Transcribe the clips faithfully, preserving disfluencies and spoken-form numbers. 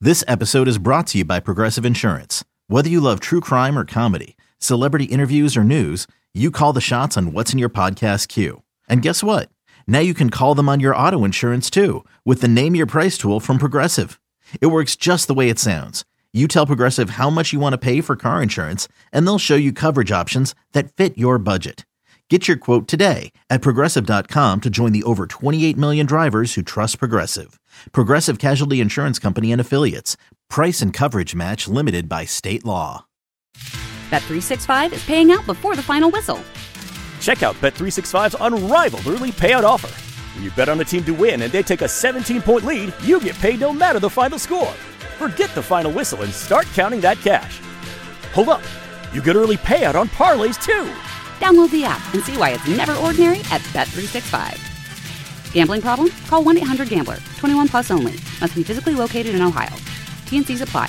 This episode is brought to you by Progressive Insurance. Whether you love true crime or comedy, celebrity interviews or news, you call the shots on what's in your podcast queue. And guess what? Now you can call them on your auto insurance too with the Name Your Price tool from Progressive. It works just the way it sounds. You tell Progressive how much you want to pay for car insurance, and they'll show you coverage options that fit your budget. Get your quote today at Progressive dot com to join the over twenty-eight million drivers who trust Progressive. Progressive Casualty Insurance Company and Affiliates. Price and coverage match limited by state law. Bet three sixty-five is paying out before the final whistle. Check out Bet three sixty-five's unrivaled early payout offer. When you bet on a team to win and they take a seventeen-point lead, you get paid no matter the final score. Forget the final whistle and start counting that cash. Hold up. You get early payout on parlays, too. Download the app and see why it's never ordinary at Bet three sixty-five. Gambling problem? Call one eight hundred gambler. twenty-one plus only. Must be physically located in Ohio. T N Cs apply.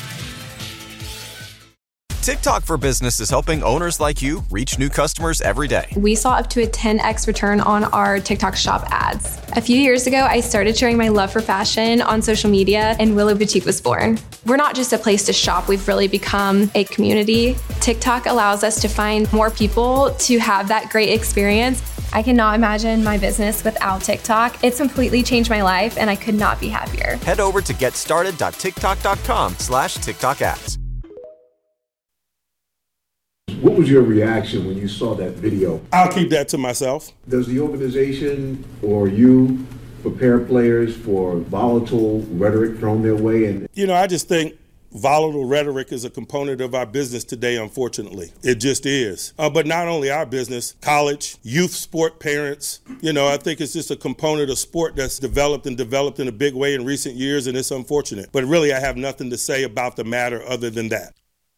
TikTok for Business is helping owners like you reach new customers every day. We saw up to a ten x return on our TikTok shop ads. A few years ago, I started sharing my love for fashion on social media, and Willow Boutique was born. We're not just a place to shop, we've really become a community. TikTok allows us to find more people to have that great experience. I cannot imagine my business without TikTok. It's completely changed my life, and I could not be happier. Head over to getstarted.tiktok.com slash TikTok ads. What was your reaction when you saw that video? I'll keep that to myself. Does the organization or you prepare players for volatile rhetoric thrown their way? And You know, I just think volatile rhetoric is a component of our business today, unfortunately. It just is. Uh, but not only our business, college, youth sport parents. You know, I think it's just a component of sport that's developed and developed in a big way in recent years, and it's unfortunate. But really, I have nothing to say about the matter other than that.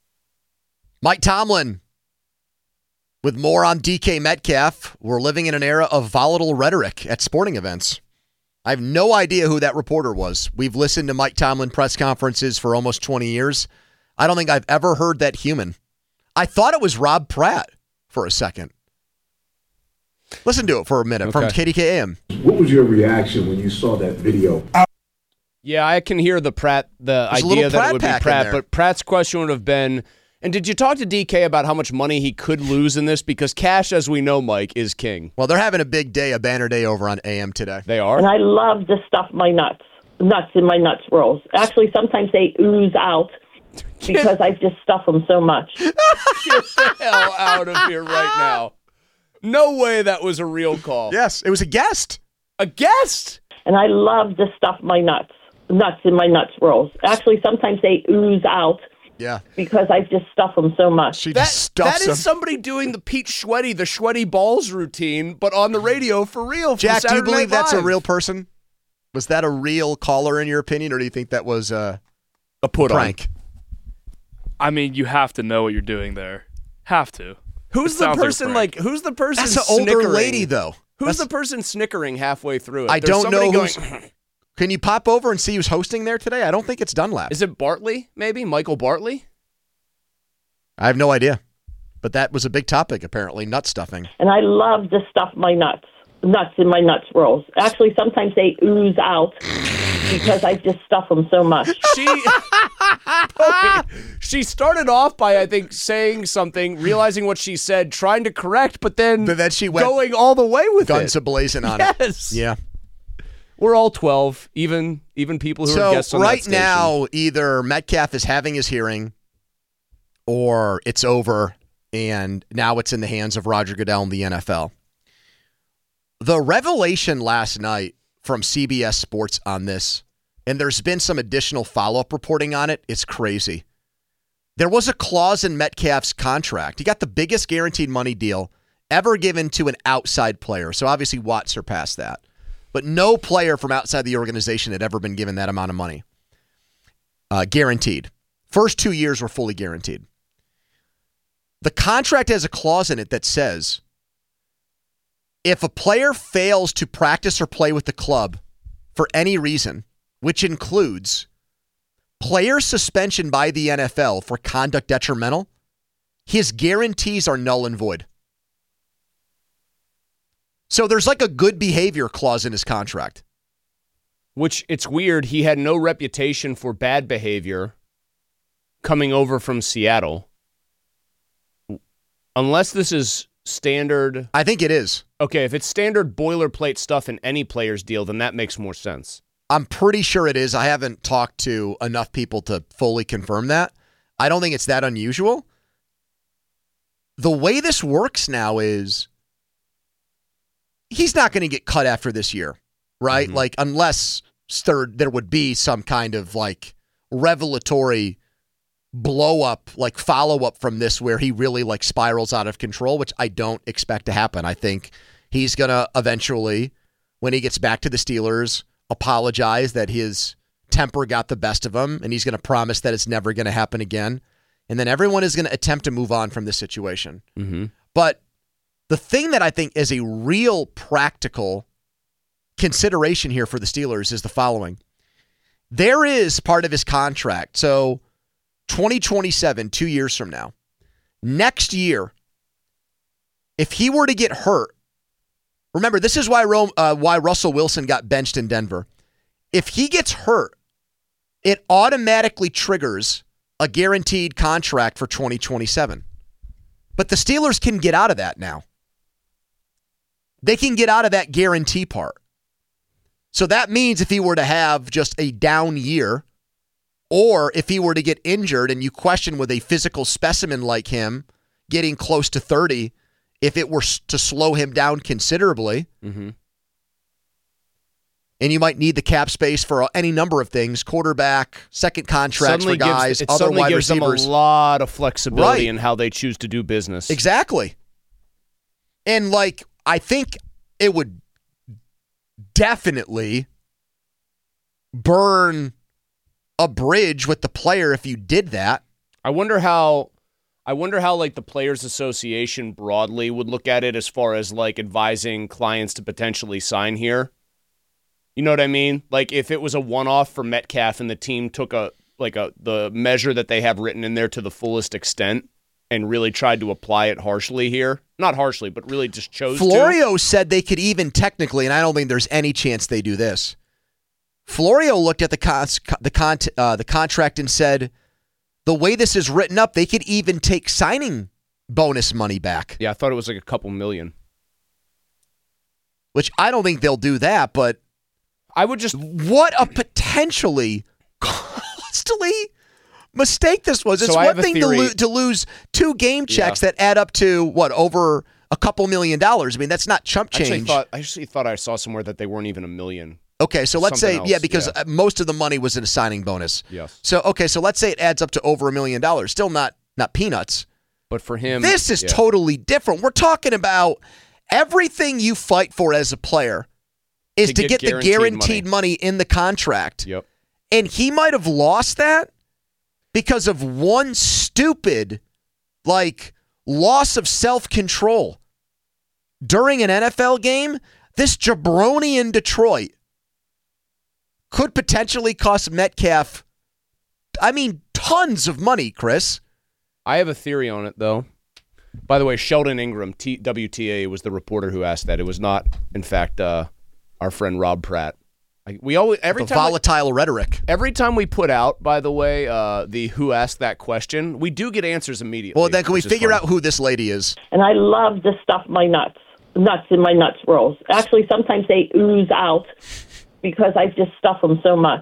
Mike Tomlin with more on D K Metcalf. We're living in an era of volatile rhetoric at sporting events. I have no idea who that reporter was. We've listened to Mike Tomlin press conferences for almost twenty years. I don't think I've ever heard that human. I thought it was Rob Pratt for a second. Listen to it for a minute okay. from K D K A M. What was your reaction when you saw that video? Yeah, I can hear the Pratt, the There's idea that Pratt it would be Pratt, but Pratt's question would have been, and did you talk to D K about how much money he could lose in this? Because cash, as we know, Mike, is king. Well, they're having a big day, a banner day over on A M today. They are? And I love to stuff my nuts, nuts in my nuts rolls. Actually, sometimes they ooze out because I just stuff them so much. Get the hell out of here right now. No way that was a real call. Yes, it was a guest. A guest? And I love to stuff my nuts, nuts in my nuts rolls. Actually, sometimes they ooze out. Yeah. Because I just stuff them so much. She that, just stuffs That is them. somebody doing the Pete Schweddy, the Schweddy balls routine, but on the radio for real. For Jack, do you Saturday believe Night that's Live. a real person? Was that a real caller in your opinion, or do you think that was uh, a put prank? I mean, you have to know what you're doing there. Have to. Who's It the sounds like a person prank. like, who's the person That's an snickering? older lady, though. Who's That's- the person snickering halfway through it? I There's don't know somebody who's... going, Can you pop over and see who's hosting there today? I don't think it's Dunlap. Is it Bartley, maybe? Michael Bartley? I have no idea. But that was a big topic, apparently, nut stuffing. And I love to stuff my nuts, nuts in my nuts rolls. Actually, sometimes they ooze out because I just stuff them so much. She okay. She started off by, I think, saying something, realizing what she said, trying to correct, but then, But then she went going all the way with guns it. a-blazing on yes. it. Yes. Yeah. We're all twelve, even even people who so are guests on right that station. now, either Metcalf is having his hearing or it's over, and now it's in the hands of Roger Goodell and the N F L. The revelation last night from C B S Sports on this, and there's been some additional follow-up reporting on it, it's crazy. There was a clause in Metcalf's contract. He got the biggest guaranteed money deal ever given to an outside player. So obviously Watt surpassed that. But no player from outside the organization had ever been given that amount of money. Uh, guaranteed. First two years were fully guaranteed. The contract has a clause in it that says if a player fails to practice or play with the club for any reason, which includes player suspension by the N F L for conduct detrimental, his guarantees are null and void. So there's like a good behavior clause in his contract. Which, it's weird, he had no reputation for bad behavior coming over from Seattle. Unless this is standard... I think it is. Okay, if it's standard boilerplate stuff in any player's deal, then that makes more sense. I'm pretty sure it is. I haven't talked to enough people to fully confirm that. I don't think it's that unusual. The way this works now is he's not going to get cut after this year, right? Mm-hmm. Like, unless third, there would be some kind of, like, revelatory blow-up, like, follow-up from this where he really, like, spirals out of control, which I don't expect to happen. I think he's going to eventually, when he gets back to the Steelers, apologize that his temper got the best of him, and he's going to promise that it's never going to happen again. And then everyone is going to attempt to move on from this situation. Mm-hmm. But the thing that I think is a real practical consideration here for the Steelers is the following. There is part of his contract. So twenty twenty-seven, two years from now, next year, if he were to get hurt, remember, this is why Rome, uh, why Russell Wilson got benched in Denver. If he gets hurt, it automatically triggers a guaranteed contract for twenty twenty-seven. But the Steelers can get out of that now. They can get out of that guarantee part. So that means if he were to have just a down year, or if he were to get injured and you question with a physical specimen like him getting close to thirty, if it were to slow him down considerably, mm-hmm. and you might need the cap space for any number of things, quarterback, second contracts suddenly for guys, gives, it other suddenly wide gives receivers. them a lot of flexibility Right. in how they choose to do business. Exactly. And, like, I think it would definitely burn a bridge with the player if you did that. I wonder how... I wonder how, like, the Players Association broadly would look at it as far as, like, advising clients to potentially sign here. You know what I mean? Like, if it was a one-off for Metcalf and the team took a like a the measure that they have written in there to the fullest extent and really tried to apply it harshly here. Not harshly, but really just chose Florio to. said they could even technically, and I don't think there's any chance they do this. Florio looked at the con- the con- uh, the contract and said, the way this is written up, they could even take signing bonus money back. Yeah, I thought it was like a couple million. Which I don't think they'll do that, but I would just... What a potentially costly mistake this was. It's So I one have a thing to, theory. lo- to lose two game checks Yeah. that add up to, what, over a couple million dollars. I mean, that's not chump I actually change. thought, I actually thought I saw somewhere that they weren't even a million. Okay, so let's Something say, else, yeah, because yeah. uh, most of the money was in a signing bonus. Yes. So, okay, so let's say it adds up to over a million dollars. Still not not peanuts. But for him... This is yeah. totally different. We're talking about everything you fight for as a player is To to, get get, the guaranteed guaranteed money. money in the contract. Yep. And he might have lost that because of one stupid, like, loss of self-control. During an N F L game, this jabroni in Detroit could potentially cost Metcalf, I mean, tons of money, Chris. I have a theory on it, though. By the way, Sheldon Ingram, T- W T A, was the reporter who asked that. It was not, in fact, uh, our friend Rob Pratt. I, we always every the time volatile we, rhetoric. Every time we put out, by the way, uh, the who asked that question, we do get answers immediately. Well, then can we which is figure fun. out who this lady is? And I love to stuff my nuts, nuts in my nuts rolls. Actually, sometimes they ooze out because I just stuff them so much.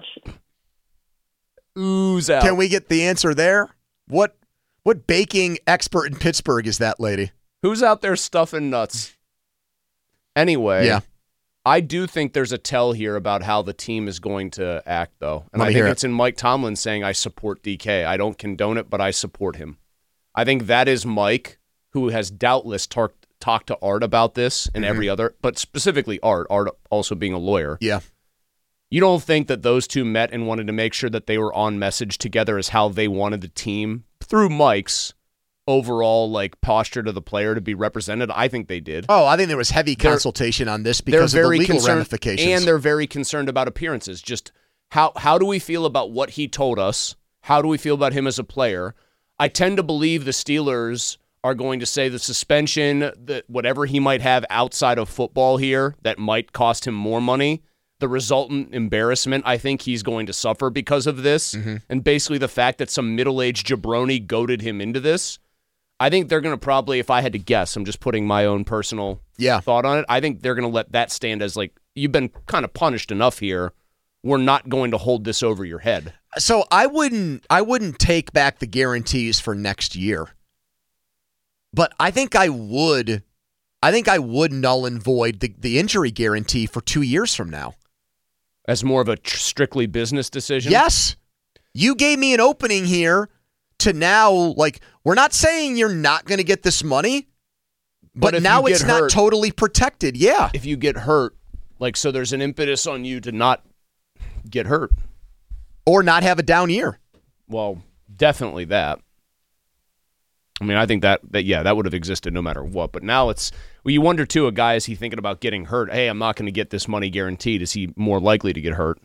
Ooze out. Can we get the answer there? What what baking expert in Pittsburgh is that lady? Who's out there stuffing nuts? Anyway, Yeah. I do think there's a tell here about how the team is going to act, though. And Let I me think hear it. it's in Mike Tomlin saying, I support D K. I don't condone it, but I support him. I think that is Mike, who has doubtless tar- talked to Art about this and Mhm. every other, but specifically Art, Art also being a lawyer. Yeah. You don't think that those two met and wanted to make sure that they were on message together as how they wanted the team, through Mike's overall like posture to the player, to be represented? I think they did. Oh, I think there was heavy They're- consultation on this because of they're the very legal concerned, ramifications. and they're very concerned about appearances. Just how how do we feel about what he told us? How do we feel about him as a player? I tend to believe the Steelers are going to say the suspension, that whatever he might have outside of football here that might cost him more money, the resultant embarrassment I think he's going to suffer because of this, mm-hmm. and basically the fact that some middle-aged jabroni goaded him into this, I think they're going to probably, if I had to guess, I'm just putting my own personal yeah. thought on it, I think they're going to let that stand as like, you've been kind of punished enough here. We're not going to hold this over your head. So I wouldn't I wouldn't take back the guarantees for next year. But I think I would I think I would null and void the, the injury guarantee for two years from now. As more of a tr- strictly business decision? Yes. You gave me an opening here to now, like, we're not saying you're not going to get this money, but, but now it's hurt, not totally protected. Yeah. If you get hurt, like, so there's an impetus on you to not get hurt. Or not have a down year. Well, definitely that. I mean, I think that, that yeah, that would have existed no matter what. But now it's, well, you wonder, too, a guy, is he thinking about getting hurt? Hey, I'm not going to get this money guaranteed. Is he more likely to get hurt?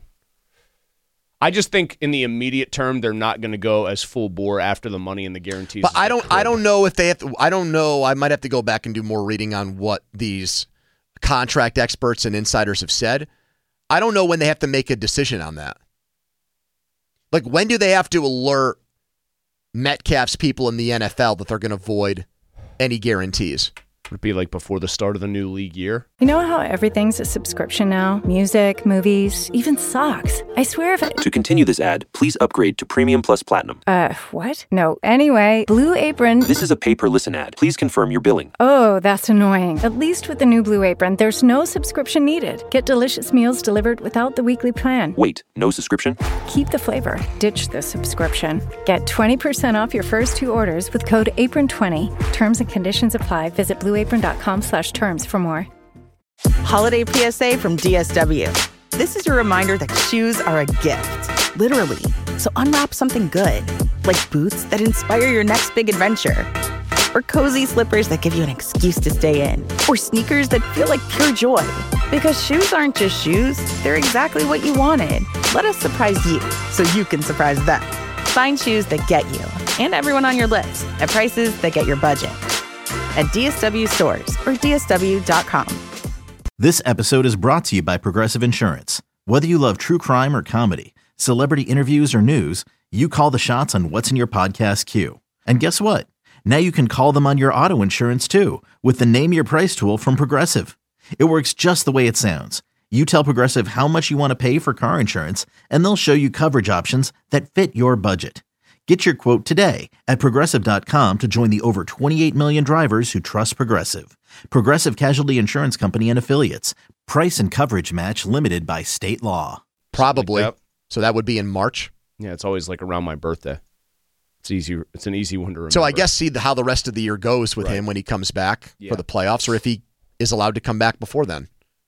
I just think in the immediate term, they're not going to go as full bore after the money and the guarantees. But I don't, I don't know if they have to, I don't know. I might have to go back and do more reading on what these contract experts and insiders have said. I don't know when they have to make a decision on that. Like, when do they have to alert Metcalf's people in the N F L that they're going to void any guarantees? Would it be like before the start of the new league year? You know how everything's a subscription now? Music, movies, even socks. I swear if I... To continue this ad, please upgrade to Premium Plus Platinum. Uh, what? No. Anyway, Blue Apron... This is a pay-per-listen ad. Please confirm your billing. Oh, that's annoying. At least with the new Blue Apron, there's no subscription needed. Get delicious meals delivered without the weekly plan. Wait, no subscription? Keep the flavor. Ditch the subscription. Get twenty percent off your first two orders with code apron twenty. Terms and conditions apply. Visit blueapron.com slash terms for more. Holiday P S A from D S W. This is your reminder that shoes are a gift, literally. So unwrap something good, like boots that inspire your next big adventure, or cozy slippers that give you an excuse to stay in, or sneakers that feel like pure joy. Because shoes aren't just shoes, they're exactly what you wanted. Let us surprise you so you can surprise them. Find shoes that get you and everyone on your list at prices that get your budget. At D S W stores or D S W dot com. This episode is brought to you by Progressive Insurance. Whether you love true crime or comedy, celebrity interviews or news, you call the shots on what's in your podcast queue. And guess what? Now you can call them on your auto insurance too with the Name Your Price tool from Progressive. It works just the way it sounds. You tell Progressive how much you want to pay for car insurance, and they'll show you coverage options that fit your budget. Get your quote today at Progressive dot com to join the over twenty-eight million drivers who trust Progressive. Progressive Casualty Insurance Company and Affiliates. Price and coverage match limited by state law. Probably. Like that. So that would be in March? Yeah, it's always like around my birthday. It's easy. It's an easy one to remember. So I guess see the, how the rest of the year goes with right. him when he comes back yeah. for the playoffs, or if he is allowed to come back before then.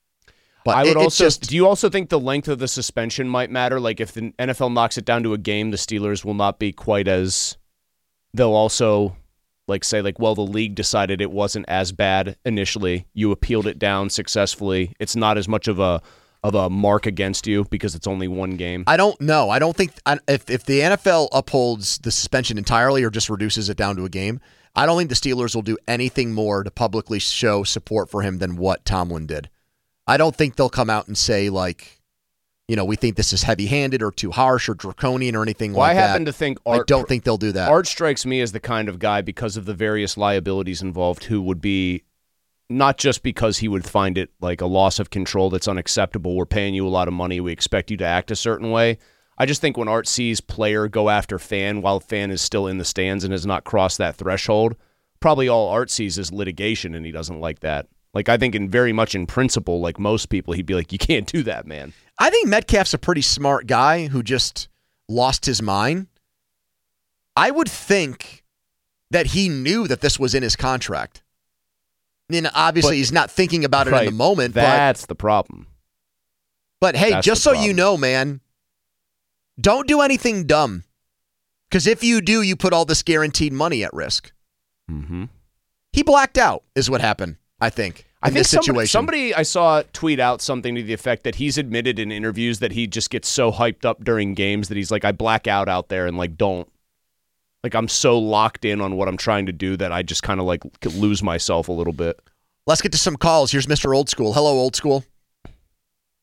But I would it, also. Just, do you also think the length of the suspension might matter? Like if the N F L knocks it down to a game, the Steelers will not be quite as. They'll also, like say, like well, the league decided it wasn't as bad initially. You appealed it down successfully. It's not as much of a of a mark against you because it's only one game. I don't know. I don't think I, if if the N F L upholds the suspension entirely or just reduces it down to a game, I don't think the Steelers will do anything more to publicly show support for him than what Tomlin did. I don't think they'll come out and say, like, you know, we think this is heavy-handed or too harsh or draconian or anything well, like that. I happen to think Art, I don't think they'll do that. Art strikes me as the kind of guy, because of the various liabilities involved, who would be, not just because he would find it like a loss of control that's unacceptable, we're paying you a lot of money, we expect you to act a certain way. I just think when Art sees player go after fan while fan is still in the stands and has not crossed that threshold, probably all Art sees is litigation, and he doesn't like that. Like, I think in very much in principle, like most people, he'd be like, you can't do that, man. I think Metcalf's a pretty smart guy who just lost his mind. I would think that he knew that this was in his contract. I mean, obviously, but, he's not thinking about it right, in the moment. That's but, the problem. But, hey, that's just so problem. you know, man, don't do anything dumb. Because if you do, you put all this guaranteed money at risk. Mm-hmm. He blacked out is what happened. I think. I think this somebody, situation. somebody I saw tweet out something to the effect that he's admitted in interviews that he just gets so hyped up during games that he's like, I black out out there and like don't. Like I'm so locked in on what I'm trying to do that I just kind of like lose myself a little bit. Let's get to some calls. Here's Mister Old School. Hello, Old School.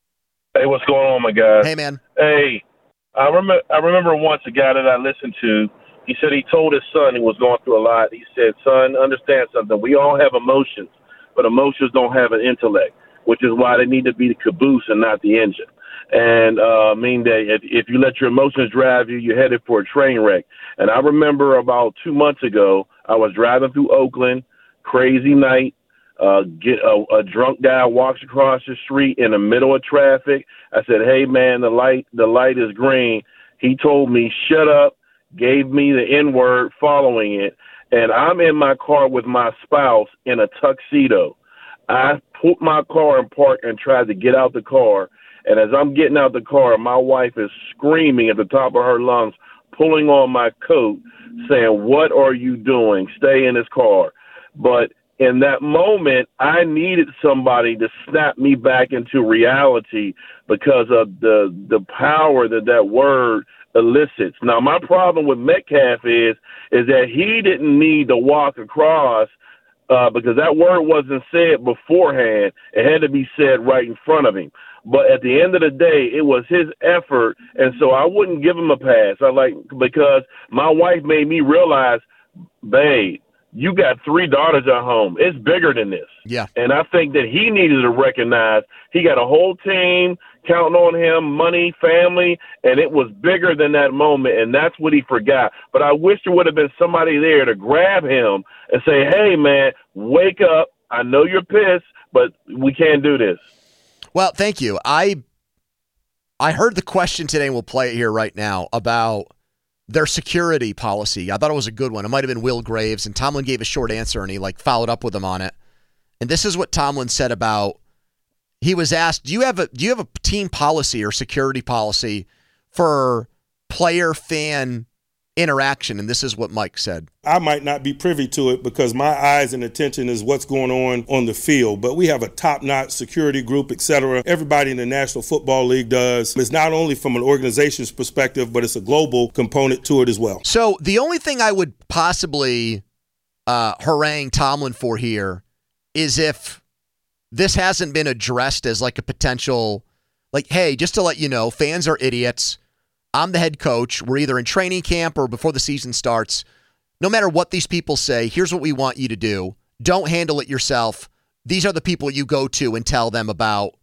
Hey, what's going on, my guy? Hey, man. Hey, I remember. I remember once a guy that I listened to. He said he told his son he was going through a lot. He said, "Son, understand something. We all have emotions, but emotions don't have an intellect, which is why they need to be the caboose and not the engine." And uh, I mean that if, if you let your emotions drive you, you're headed for a train wreck. And I remember about two months ago, I was driving through Oakland, crazy night. Uh, get a, a drunk guy walks across the street in the middle of traffic. I said, "Hey man, the light, the light is green." He told me, "Shut up," gave me the N word following it. And I'm in my car with my spouse in a tuxedo. I put my car in park and tried to get out the car. And as I'm getting out the car, my wife is screaming at the top of her lungs, pulling on my coat, saying, "What are you doing? Stay in this car." But in that moment, I needed somebody to snap me back into reality because of the the power that that word elicits. Now, my problem with Metcalf is is that he didn't need to walk across uh, because that word wasn't said beforehand. It had to be said right in front of him. But at the end of the day, it was his effort, and so I wouldn't give him a pass. I like because my wife made me realize, babe, you got three daughters at home. It's bigger than this. Yeah. And I think that he needed to recognize he got a whole team counting on him, money, family, and it was bigger than that moment, and that's what he forgot. But I wish there would have been somebody there to grab him and say, "Hey, man, wake up. I know you're pissed, but we can't do this." Well, thank you. I I heard the question today, and we'll play it here right now, about their security policy. I thought it was a good one. It might have been Will Graves, and Tomlin gave a short answer, and he like followed up with him on it. And this is what Tomlin said about, he was asked, do you have a do you have a team policy or security policy for player-fan interaction? And this is what Mike said. I might not be privy to it because my eyes and attention is what's going on on the field, but we have a top-notch security group, et cetera. Everybody in the National Football League does. It's not only from an organization's perspective, but it's a global component to it as well. So the only thing I would possibly uh, harangue Tomlin for here is if this hasn't been addressed as like a potential, like, hey, just to let you know, fans are idiots. I'm the head coach. We're either in training camp or before the season starts. No matter what these people say, here's what we want you to do. Don't handle it yourself. These are the people you go to and tell them about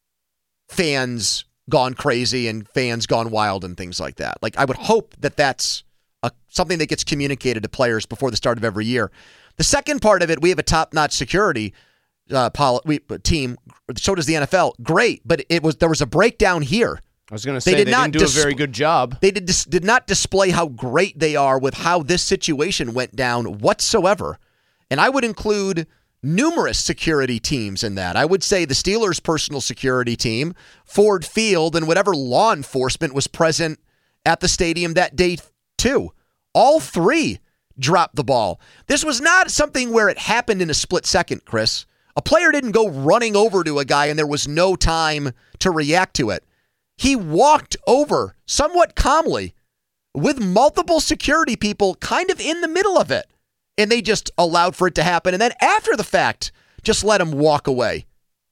fans gone crazy and fans gone wild and things like that. Like, I would hope that that's a, something that gets communicated to players before the start of every year. The second part of it, we have a top-notch security uh, poli- we, team. So does the N F L. Great, but it was there was a breakdown here. I was going to say they, did they not didn't do dis- a very good job. They did, dis- did not display how great they are with how this situation went down whatsoever. And I would include numerous security teams in that. I would say the Steelers' personal security team, Ford Field, and whatever law enforcement was present at the stadium that day too. All three dropped the ball. This was not something where it happened in a split second, Chris. A player didn't go running over to a guy and there was no time to react to it. He walked over somewhat calmly with multiple security people kind of in the middle of it. And they just allowed for it to happen. And then after the fact, just let him walk away.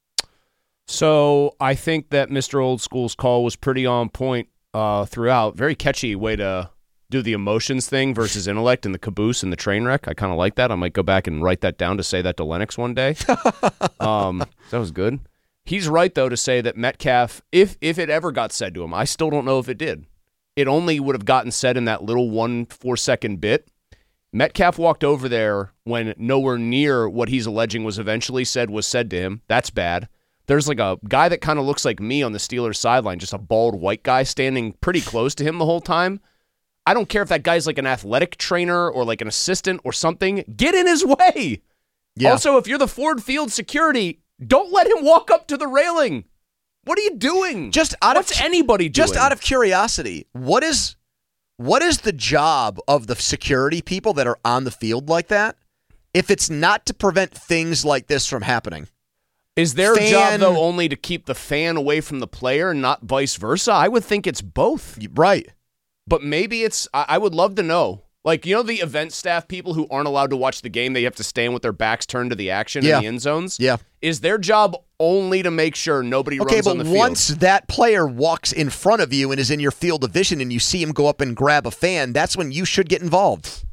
So I think that Mister Old School's call was pretty on point uh, throughout. Very catchy way to do the emotions thing versus intellect and the caboose and the train wreck. I kind of like that. I might go back and write that down to say that to Lennox one day. um, that was good. He's right, though, to say that Metcalf, if if it ever got said to him, I still don't know if it did. It only would have gotten said in that little one four-second bit. Metcalf walked over there when nowhere near what he's alleging was eventually said was said to him. That's bad. There's like a guy that kind of looks like me on the Steelers sideline, just a bald white guy standing pretty close to him the whole time. I don't care if that guy's like an athletic trainer or like an assistant or something. Get in his way. Yeah. Also, if you're the Ford Field security, don't let him walk up to the railing. What are you doing? Just out What's of anybody doing? Just out of curiosity, what is what is the job of the security people that are on the field like that? If it's not to prevent things like this from happening, is their fan, job though only to keep the fan away from the player and not vice versa? I would think it's both. Right. But maybe it's. I, I would love to know Like, you know the event staff people who aren't allowed to watch the game, they have to stand with their backs turned to the action Yeah. in the end zones? Yeah. Is their job only to make sure nobody Okay, runs but on the field? once that player walks in front of you and is in your field of vision and you see him go up and grab a fan, that's when you should get involved.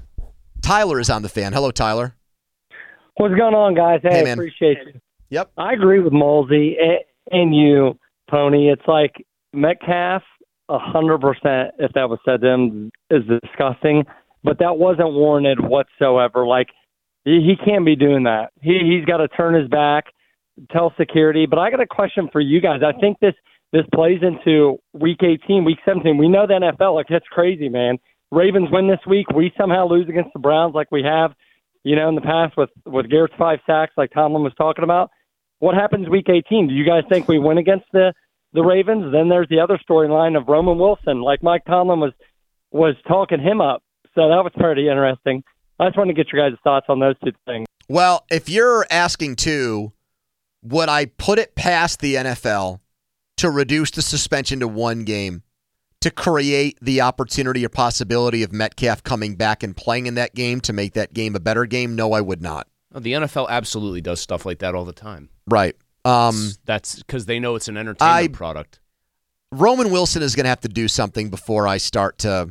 Tyler is on the fan. Hello, Tyler. What's going on, guys? Hey, Hey, I man. appreciate you. Yep. I agree with Molsey and, and you, Pony. It's like Metcalf, one hundred percent, if that was said to him, is disgusting. But that wasn't warranted whatsoever. Like, he, he can't be doing that. He, he's got to turn his back, tell security. But I got a question for you guys. I think this, this plays into Week eighteen, Week seventeen. We know the N F L. Like, that's crazy, man. Ravens win this week. We somehow lose against the Browns like we have, you know, in the past with, with Garrett's five sacks like Tomlin was talking about. What happens Week eighteen? Do you guys think we win against the, the Ravens? Then there's the other storyline of Roman Wilson. Like Mike Tomlin was was talking him up. So that was pretty interesting. I just wanted to get your guys' thoughts on those two things. Well, if you're asking too, would I put it past the N F L to reduce the suspension to one game to create the opportunity or possibility of Metcalf coming back and playing in that game to make that game a better game? No, I would not. Oh, the N F L absolutely does stuff like that all the time. Right. Um, That's because they know it's an entertainment I- product. Roman Wilson is going to have to do something before I start to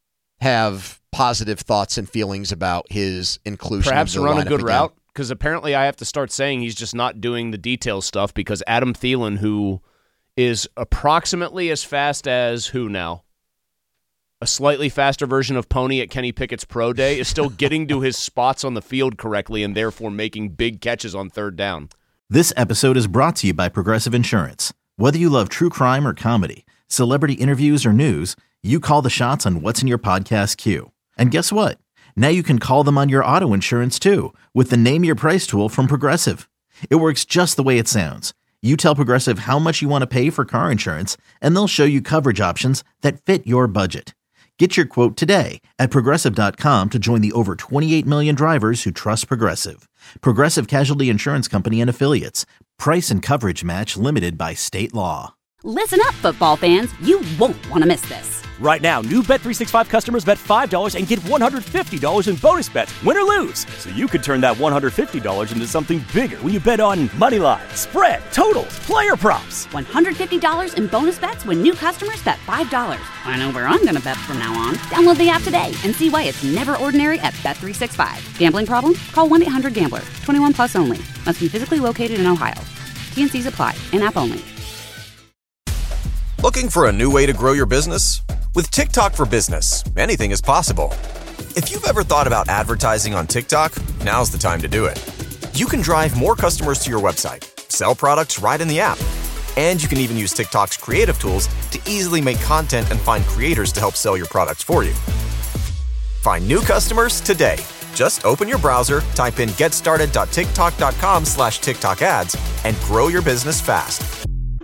have positive thoughts and feelings about his inclusion. Perhaps of the run a lineup good again. route, because apparently I have to start saying he's just not doing the detail stuff because Adam Thielen, who is approximately as fast as who now? A slightly faster version of Pony at Kenny Pickett's Pro Day, is still getting to his spots on the field correctly and therefore making big catches on third down. This episode is brought to you by Progressive Insurance. Whether you love true crime or comedy, celebrity interviews or news, you call the shots on what's in your podcast queue. And guess what? Now you can call them on your auto insurance too with the Name Your Price tool from Progressive. It works just the way it sounds. You tell Progressive how much you want to pay for car insurance, and they'll show you coverage options that fit your budget. Get your quote today at Progressive dot com to join the over twenty-eight million drivers who trust Progressive. Progressive Casualty Insurance Company and Affiliates. Price and coverage match limited by state law. Listen up, football fans. You won't want to miss this. Right now, new Bet three sixty-five customers bet five dollars and get one hundred fifty dollars in bonus bets, win or lose. So you could turn that one hundred fifty dollars into something bigger when you bet on money line, spread, totals, player props. one hundred fifty dollars in bonus bets when new customers bet five dollars. I know where I'm going to bet from now on. Download the app today and see why it's never ordinary at Bet three sixty-five. Gambling problem? Call one eight hundred gambler. twenty-one plus only. Must be physically located in Ohio. T N Cs apply. In-app only. Looking for a new way to grow your business? With TikTok for Business, anything is possible. If you've ever thought about advertising on TikTok, now's the time to do it. You can drive more customers to your website, sell products right in the app, and you can even use TikTok's creative tools to easily make content and find creators to help sell your products for you. Find new customers today. Just open your browser, type in getstarted.tiktok.com slash TikTok ads, and grow your business fast.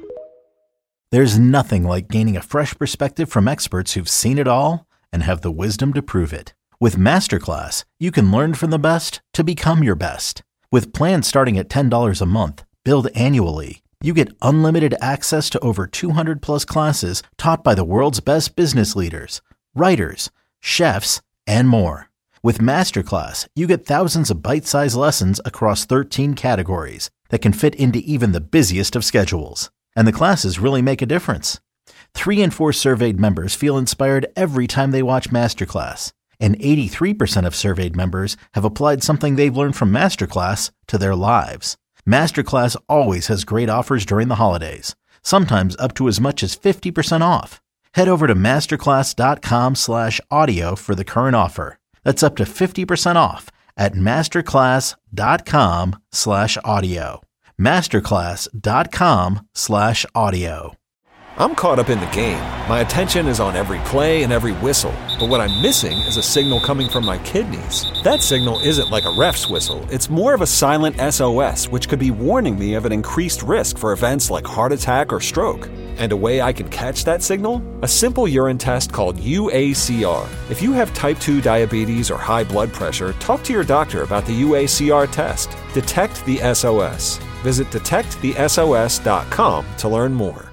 There's nothing like gaining a fresh perspective from experts who've seen it all and have the wisdom to prove it. With Masterclass, you can learn from the best to become your best. With plans starting at ten dollars a month, billed annually, you get unlimited access to over two hundred plus classes taught by the world's best business leaders, writers, chefs, and more. With Masterclass, you get thousands of bite-sized lessons across thirteen categories that can fit into even the busiest of schedules. And the classes really make a difference. Three in four surveyed members feel inspired every time they watch Masterclass. And eighty-three percent of surveyed members have applied something they've learned from Masterclass to their lives. Masterclass always has great offers during the holidays, sometimes up to as much as fifty percent off. Head over to masterclass.com slash audio for the current offer. That's up to fifty percent off at masterclass.com slash audio. Masterclass.com slash audio. I'm caught up in the game. My attention is on every play and every whistle. But what I'm missing is a signal coming from my kidneys. That signal isn't like a ref's whistle. It's more of a silent S O S, which could be warning me of an increased risk for events like heart attack or stroke. And a way I can catch that signal? A simple urine test called U A C R. If you have type two diabetes or high blood pressure, talk to your doctor about the U A C R test. Detect the S O S. Visit detect the S O S dot com to learn more.